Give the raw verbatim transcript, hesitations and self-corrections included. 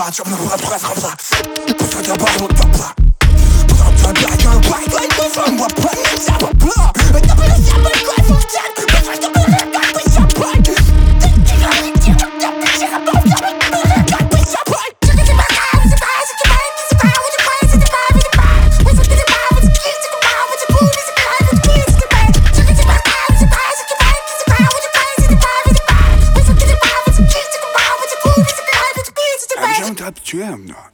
bla, job na bla, bla, bla, bla. Puta de barro, bla, bla. Puta de barro, bla, bla, bla, bla, bla, bla, bla, bla. Это было самое классное в центре, потому что было как бы собой. Ты тихо, тихо, тихо, тихо, как бы собой. Тихо, тихо, пока, высыпай, закипай, высыпай, утекай, засыпай, высыпай. Высыпай, засыпай, высыпай, закипай, высыпай, высыпай, высыпай, закипай. Тихо, тихо, пока, высыпай, закипай, высыпай, утекай, засыпай, высыпай. Высыпай, засыпай, высыпай, закипай, высыпай, высыпай, высыпай, закипай. I'm jumped up to him now.